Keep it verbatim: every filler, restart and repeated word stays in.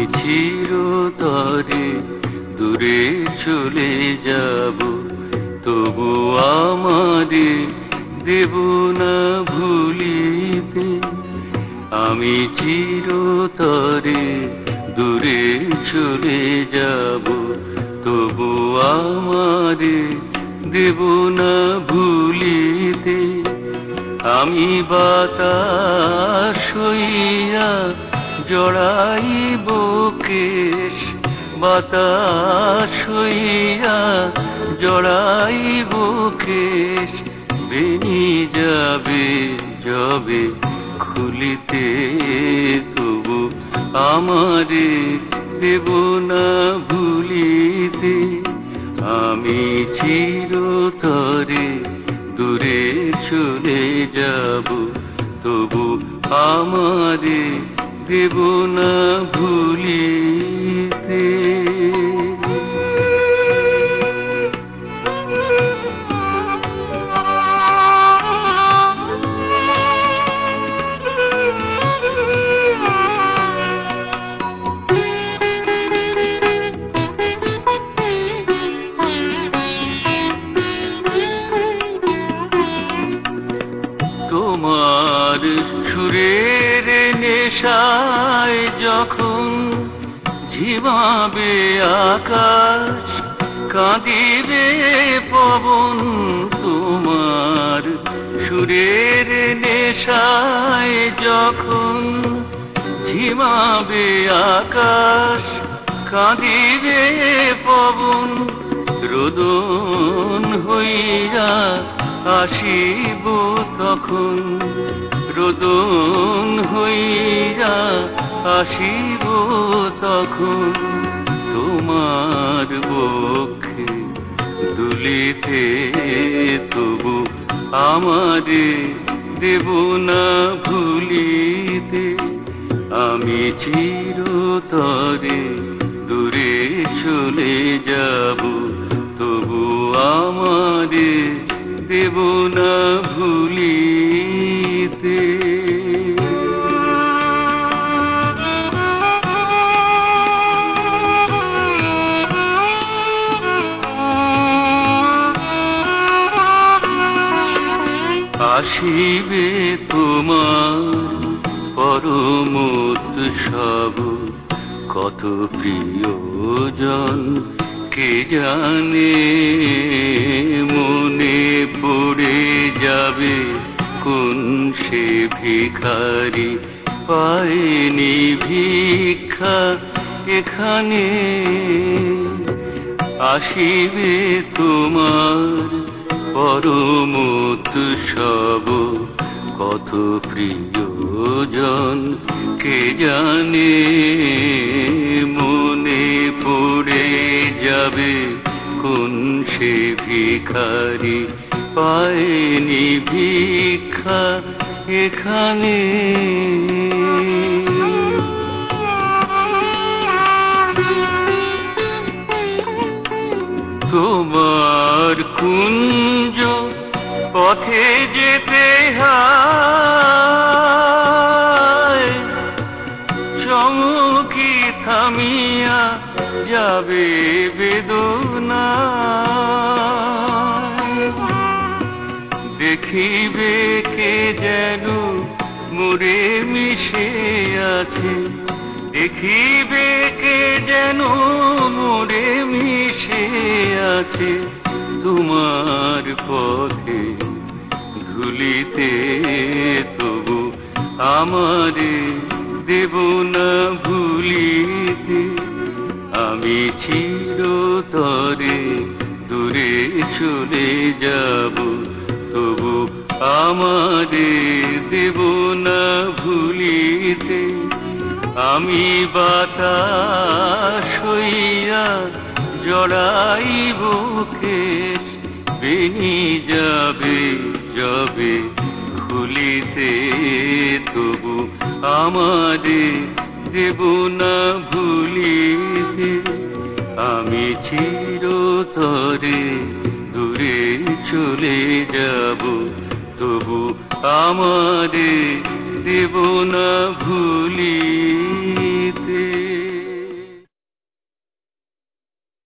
চিরতরে দূরে চলে যাব, তবু আমারে দেব না ভুলিতে। আমি চিরতরে দূরে চলে যাব, তবু আমারে দেব না ভুলিতে। আমি বাতাস হইয়া জড়াইব কেশ, বাতাস হইয়া জড়াইব কেশ। বেনি যাবে যবে খুলিতে, তবু আমারে দেব না ভুলিতে। আমি চিরতরে দূরে চলে যাব, তবু আমারে দেব না ভুলিতে। তোমার সুরের নেশায় যখন ঝিমাবে আকাশ, কাঁদিবে পবন। তোমার সুরের নেশায় যখন ঝিমাবে আকাশ, কাঁদিবে পবন। রোদন হইয়া আসিব তখন, রোদন হইয়া আসিব তখন। তোমার বক্ষে দুলিতে, তবু আমারে দেব না ভুলিতে। আমি চিরতরে দূরে চলে যাব, তবু আমারে দেব না ভুলিতে। আসিবে তোমার পরম উৎসব, কত প্রিয়জন কে জানে। মনে পড়ে যাবে কোন সে ভিখারি, পায়নি ভিক্ষা এখানে। আসিবে তোমার পরম উৎসব, কত প্রিয়জন কে জানে। মনে পড়ে যাবে কোন সে ভিখারি, পায়নি ভিক্ষা এখানে। তোমার কুঞ্জ পথে যেতে হয়, চমকি থামিয়া যাবে বেদনা। দেখিবে কে যেন মোরে মিশে আছে, দেখিবে কে যেন মোরে মিশে আছে। তোমার পথে ধুলিতে, তবু আমারে দেব না ভুলিতে। আমি চিরতরে দূরে চলে যাব, তবু আমারে দেব না ভুলিতে। আমি বাতাস হইয়া জড়াইব কেশ, বেনি যাবে যবে খুলিতে, তবু আমারে দেব না ভুলিতে। আমি চিরতরে দূরে চলে যাব, তবু আমারে দেব না ভুলিতে।